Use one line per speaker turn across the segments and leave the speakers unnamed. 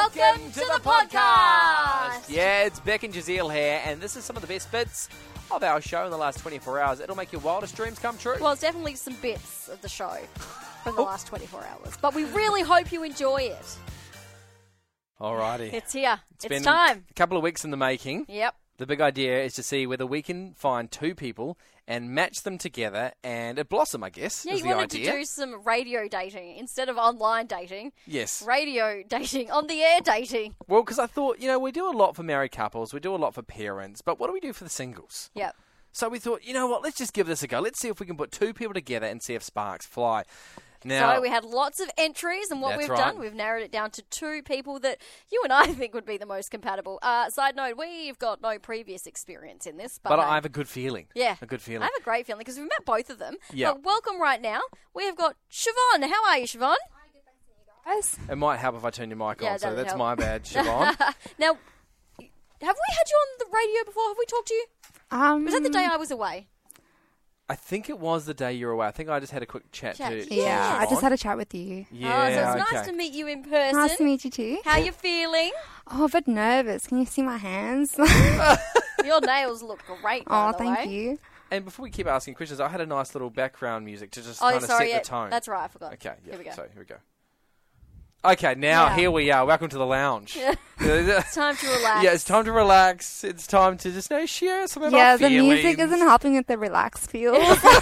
Welcome to the podcast.
Yeah, it's Beck and Jazeel here, and this is some of the best bits of our show in the last 24 hours. It'll make your wildest dreams come true.
Well, it's definitely some bits of the show from the last 24 hours, but we really hope you enjoy it.
Alrighty.
It's here.
It's been
time.
a couple of weeks in the making.
Yep.
The big idea is to see whether we can find two people and match them together and it blossom, I guess,
Yeah,
is
you
the
wanted
idea.
to do some radio dating instead of online dating.
Yes.
Radio dating, on the air dating.
Well, because I thought, we do a lot for married couples, we do a lot for parents, but what do we do for the singles?
Yep.
So we thought, you know what, let's just give this a go. Let's see if we can put two people together and see if sparks fly. Now,
So we had lots of entries, and what
That's
we've
right.
done, we've narrowed it down to two people that you and I think would be the most compatible. Side note, we've got no previous experience in this.
but
hey,
I have a good feeling.
Yeah.
A good feeling.
I have a great feeling because we've met both of them.
Yeah.
But welcome right now. We have got Siobhan. How are you, Siobhan?
Guys.
It might help if I turn your mic
Yeah,
on,
it
so
doesn't
that's
help.
my bad, Siobhan.
Now, have we had you on the radio before? Have we talked to you? Was that the day I was away?
I think it was the day you were away. I think I just had a quick chat to
Yes.
Yeah, I
Siobhan.
just had a chat with you.
Yeah,
so it's
okay.
nice to meet you in person.
Nice to meet you too.
How you feeling?
Oh, a bit nervous. Can you see my hands?
Your nails look great, by
Oh,
the
thank
way.
you.
And before we keep asking questions, I had a nice little background music to just
Oh,
kind of
sorry.
set the tone.
That's right. I forgot.
Okay, yeah.
Here we go.
So here we go. Okay, now
Yeah.
here we are. Welcome to the lounge.
Yeah. It's time to relax.
Yeah, it's time to relax. It's time to just share some of
Yeah,
our
the
feelings.
music isn't helping with the relaxed feel.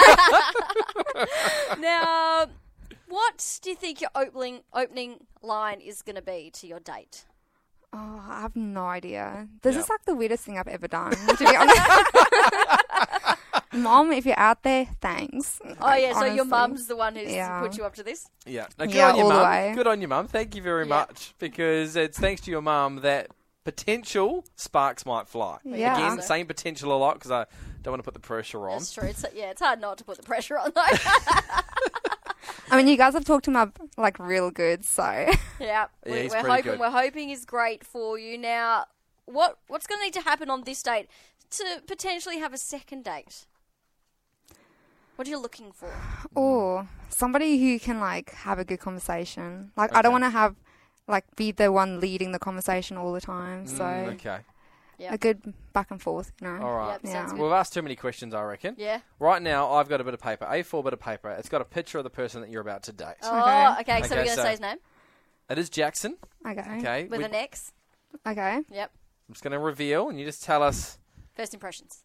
Now, what do you think your opening line is going to be to your date?
Oh, I have no idea. This
Yeah.
is like the weirdest thing I've ever done, to be honest. Mom, if you're out there, thanks.
Oh, yeah, so your
Honestly.
mum's the one who's
Yeah.
put you up to this?
Yeah. Now, good
Yeah,
on your
all the
mum.
way.
Good on your mum. Thank you very
Yeah.
much. Because it's thanks to your mum that potential sparks might fly.
Yeah.
Again, saying potential a lot because I don't want to put the pressure on.
That's true. It's hard not to put the pressure on, though.
I mean, you guys have talked him up like real good, so.
Yeah,
he's
we're
pretty
hoping
good.
we're hoping is great for you. Now, what's going to need to happen on this date to potentially have a second date? What are you looking for?
Oh, somebody who can like have a good conversation. Like, I
Okay.
don't want to have be the one leading the conversation all the time. So
Okay.
Yeah.
a good back and forth, you know.
All right.
Yep, sounds good.
We've asked too many questions, I reckon.
Yeah.
Right now, I've got a bit of paper, A4 bit of paper. It's got a picture of the person that you're about to date.
Oh, okay. So
Okay,
we're going to
so-
say his name
It is Jackson.
Okay.
Okay.
with an X.
Okay.
Yep.
I'm just going to reveal, and you just tell us.
First impressions.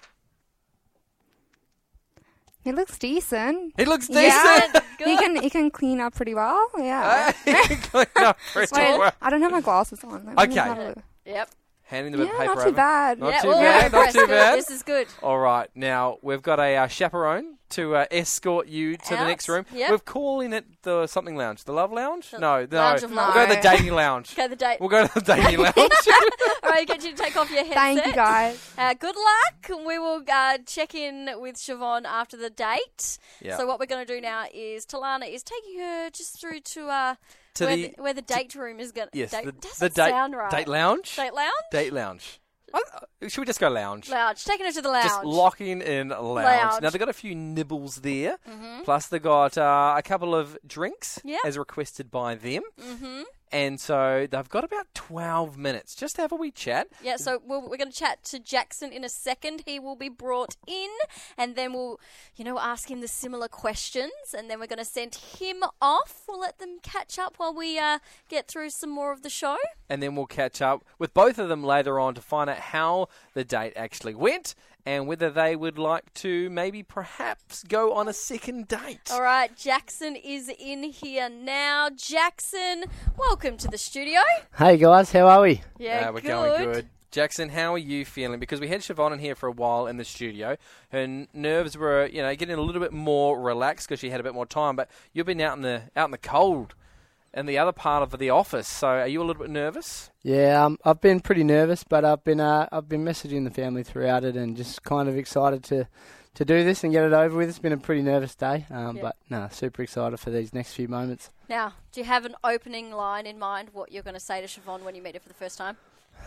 He looks decent.
He looks decent.
Yeah.
Good.
He can clean up pretty well. Yeah.
He can clean up pretty
Wait,
well.
I don't have my glasses on. Let me
Okay.
have a look.
Yep.
Handing the bit of
Yeah,
paper
not too
over.
bad.
Not
yeah.
too
well,
bad,
we're
not
impressed.
too
Good.
bad.
This is good.
All right. Now, we've got a chaperone to escort you to the
Out.
next room.
Yep.
We're calling it the something lounge. The love lounge?
The
No.
Lounge of
We'll
Love.
go to the
No.
dating lounge.
Okay, the date.
We'll go to the dating lounge.
All right, get you to take off your headset.
Thank you, guys.
Good luck. We will check in with Siobhan after the date.
Yeah.
So what we're going to do now is Talana is taking her just through to
To
where the date room is going.
Yes,
date,
the
doesn't
date,
sound right.
date lounge?
Date lounge.
Date lounge. Should we just go lounge?
Lounge. Taking her to the lounge.
Just locking in lounge.
Lounge.
Now, they've got a few nibbles there. Plus, they've got a couple of drinks
Yep.
as requested by them.
Mm-hmm.
And so they've got about 12 minutes just to have a wee chat.
Yeah, so we're going to chat to Jackson in a second. He will be brought in, and then we'll, ask him the similar questions, and then we're going to send him off. We'll let them catch up while we get through some more of the show.
And then we'll catch up with both of them later on to find out how the date actually went and whether they would like to maybe perhaps go on a second date.
All right, Jackson is in here now. Jackson, welcome to the studio.
Hey guys, how are we?
Yeah,
We're going good. Jackson, how are you feeling? Because we had Siobhan in here for a while in the studio. Her nerves were, getting a little bit more relaxed because she had a bit more time. But you've been out in the cold in the other part of the office. So are you a little bit nervous?
Yeah, I've been pretty nervous, but I've been messaging the family throughout it and just kind of excited to do this and get it over with. It's been a pretty nervous day, but super excited for these next few moments.
Now, do you have an opening line in mind, what you're going to say to Siobhan when you meet her for the first time?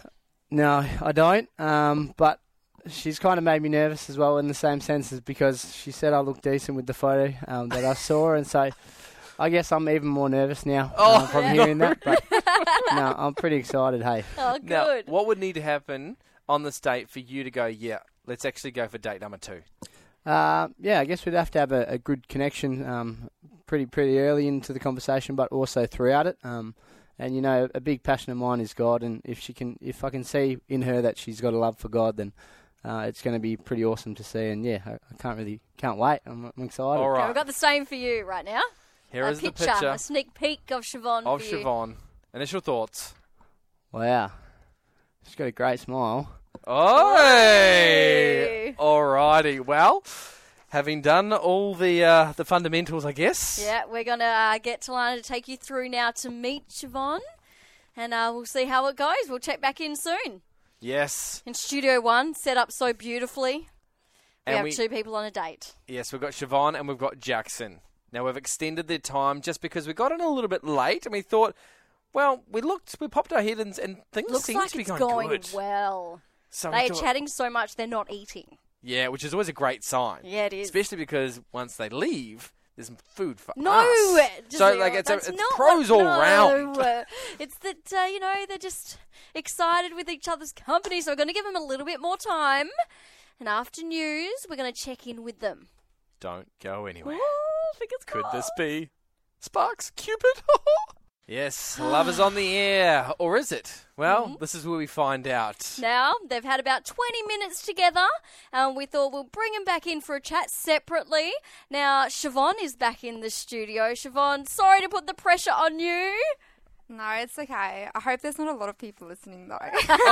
No, I don't, but she's kind of made me nervous as well in the same sense as because she said I look decent with the photo that I saw, and so I guess I'm even more nervous now from
Yeah.
hearing that. But no, I'm pretty excited. Hey,
Oh,
Now,
good.
what would need to happen on this date for you to go, yeah, let's actually go for date number 2?
I guess we'd have to have a good connection pretty early into the conversation, but also throughout it. And you know, a big passion of mine is God, and if I can see in her that she's got a love for God, then it's going to be pretty awesome to see. And yeah, I can't wait. I'm excited.
All
Okay,
right.
we've got the same for you right now.
Here
A
is the
picture,
picture
a sneak peek of Siobhan
of
for you.
Siobhan. Initial thoughts.
Wow, she's got a great smile.
Oh,
Hey.
alrighty. Well, having done all the fundamentals, I guess.
Yeah, we're going to get Talana to take you through now to meet Siobhan, and we'll see how it goes. We'll check back in soon.
Yes.
In Studio 1, set up so beautifully. We
And
have
we-
2 people on a date.
Yes, we've got Siobhan and we've got Jackson. Now, we've extended the time just because we got in a little bit late and we thought, well, we popped our head and things
Looks
seem
like
to be
it's
going
going
good.
well.
So
They
we
are
thought-
chatting so much they're not eating.
Yeah, which is always a great sign.
Yeah, it is.
Especially because once they leave, there's some food for
No,
us. So,
Giselle,
like, it's
that's not
pros all
no.
round.
It's that, they're just excited with each other's company, so we're going to give them a little bit more time. And after news, we're going to check in with them.
Don't go anywhere.
Ooh, fingers
Could
crossed.
this be Sparks Cupid? Yes, love is on the air. Or is it? Well, this is where we find out.
Now, they've had about 20 minutes together, and we thought we'll bring them back in for a chat separately. Now, Siobhan is back in the studio. Siobhan, sorry to put the pressure on you.
No, it's okay. I hope there's not a lot of people listening though.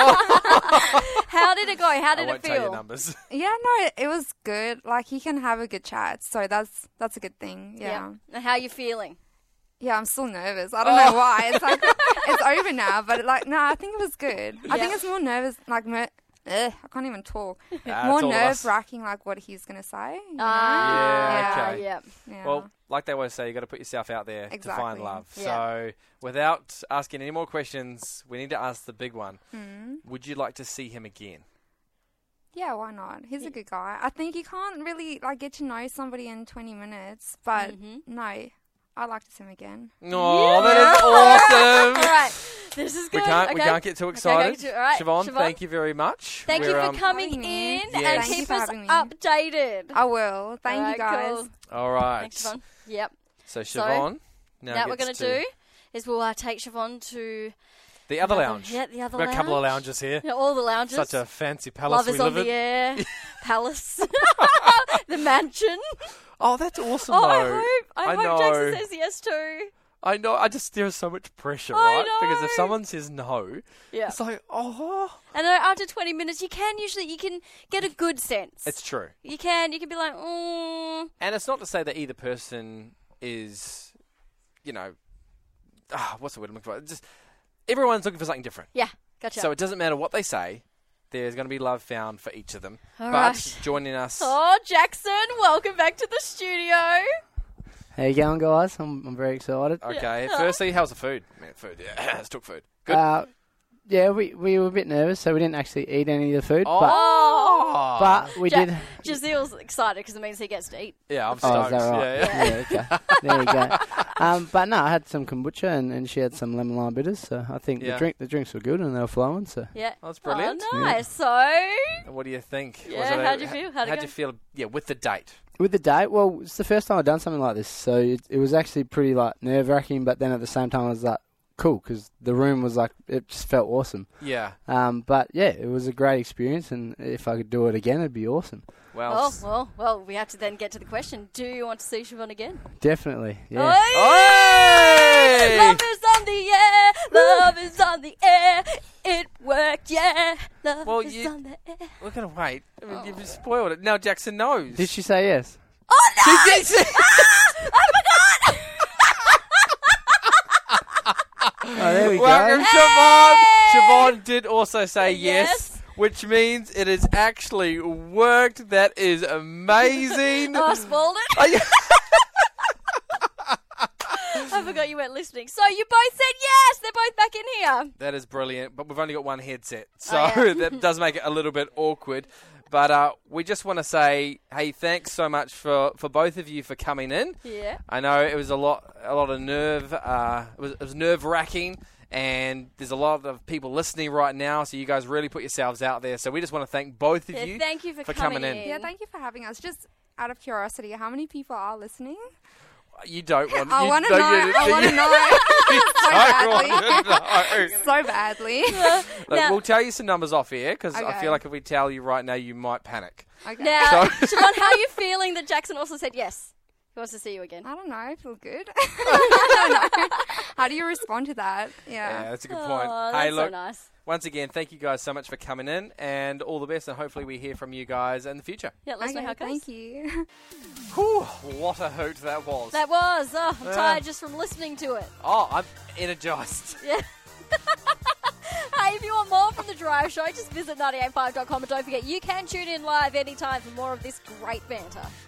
How did it go? How
I
did it
won't tell you
feel?
numbers.
Yeah, no, it was good. Like you can have a good chat, so that's a good thing. Yeah.
And how are you feeling?
Yeah, I'm still nervous. I don't know why. It's like it's over now, but I think it was good. I think it's more nervous, like I can't even talk.
It's
More
all of us.
nerve wracking, like what he's gonna say. You know?
Yeah, okay.
Yeah.
Yeah.
Well, like they always say, you got to put yourself out there to find
Exactly.
love.
Yeah.
So, without asking any more questions, we need to ask the big one.
Mm.
Would you like to see him again?
Yeah, why not? He's a good guy. I think you can't really like get to know somebody in 20 minutes, but no, I'd like to see him again.
Oh, that is awesome.
All right. This is good.
We can't get too excited.
All right.
Siobhan, thank you very much.
Thank you
We're,
for coming
having me.
in
Yes.
and
Thank
you
keep
for
us
having me.
updated.
I will. Thank
All
you guys.
Cool.
All right.
Thanks, Siobhan. Yep.
So, Siobhan, now
Now what we're going
gets
to do is we'll take Siobhan to
the other lounge.
Yeah, the other
We've got
lounge.
a couple of lounges here.
Yeah, all the lounges.
Such a fancy palace
Love is
we
on
live
the
in.
air. Palace. The mansion.
Oh, that's awesome,
Oh,
though.
I hope
know.
Jackson says yes too.
I know. There's so much pressure,
I
right? Because if
know.
someone says no,
Yeah.
it's like, oh.
And after 20 minutes, you can get a good sense.
It's true.
You can be like,
And it's not to say that either person is, what's the word I'm looking for? Just everyone's looking for something different.
yeah, gotcha.
So it doesn't matter what they say. There's going to be love found for each of them.
All
but
right.
joining us,
Oh, Jackson, welcome back to the studio.
How you going, guys? I'm very excited.
okay. Firstly, how's the food? Man, food. Yeah, let's talk food. Good.
Yeah, we were a bit nervous, so we didn't actually eat any of the food.
Oh.
But we did.
Giselle's excited because it means he gets to eat.
Yeah, I'm
Oh,
stoked.
is that right?
Yeah.
Yeah, okay. There you go. But no, I had some kombucha and she had some lemon lime bitters. So I think
Yeah.
the drinks were good and they were flowing. So
Yeah.
Oh, that's brilliant.
Oh, nice. So,
What do you think?
Yeah, how'd you feel? How'd it
How'd
go?
you feel? Yeah, with the date.
with the date, well, it's the first time I've done something like this. So it was actually pretty like nerve wracking, but then at the same time I was like cool because the room was like it just felt awesome.
Yeah.
But yeah, it was a great experience, and if I could do it again, it'd be awesome.
Well,
we have to then get to the question. Do you want to see Siobhan again?
Definitely, yeah.
Oi!
Oi!
Love is on the air. Love is on the air. It worked, yeah. Love
Well,
is
you-
on the air.
We're going to wait. I mean, you've spoiled it. Now Jackson knows.
Did she say yes?
Oh, no!
She did say-
I forgot!
Oh, there we
Welcome,
go.
Siobhan.
Hey!
Siobhan did also say yes,
Yes.
which means it has actually worked. That is amazing.
Oh, I spoiled it.
Are you-
I forgot you weren't listening. So you both said yes. They're both back in here.
That is brilliant, but we've only got one headset, so
Oh, yeah.
that does make it a little bit awkward. But we just want to say, hey, thanks so much for both of you for coming in.
Yeah.
I know it was a lot of nerve. It was nerve-wracking, and there's a lot of people listening right now, so you guys really put yourselves out there. So we just want to thank both of you.
Thank you for
coming in.
Yeah, thank you for having us. Just out of curiosity, how many people are listening?
You don't want.
I want to know. So badly.
Look,
Now-
we'll tell you some numbers off here because I
Okay.
feel like if we tell you right now, you might panic.
Okay.
Now, Siobhan, how are you feeling that Jackson also said yes? He wants to see you again.
I don't know. I feel good. I don't know. How do you respond to that?
Yeah,
Yeah.
that's a good point.
Oh,
Hey,
that's
look,
so nice.
once again, thank you guys so much for coming in, and all the best, and hopefully we hear from you guys in the future.
Yeah, let us know
Okay,
how it goes.
thank you.
Whew, what a hoot that was.
That was. Oh, I'm
Yeah.
tired just from listening to it.
Oh, I'm energized.
Yeah. Hey, if you want more from The Drive Show, just visit 985.com and don't forget you can tune in live anytime for more of this great banter.